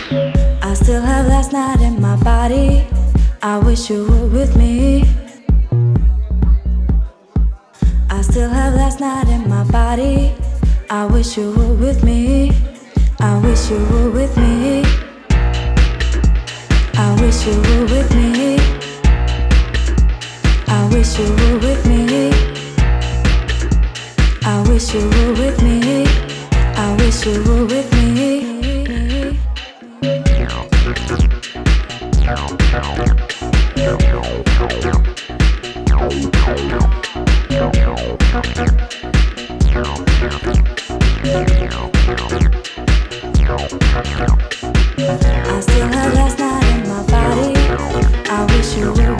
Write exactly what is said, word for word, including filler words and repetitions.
I still have last night in my body. I wish you were with me. I still have last night in my body. I wish you were with me. I wish you were with me. I wish you were with me. I wish you were with me. I wish you were with me. I wish you were with me. I still have last night in my body. I wish you were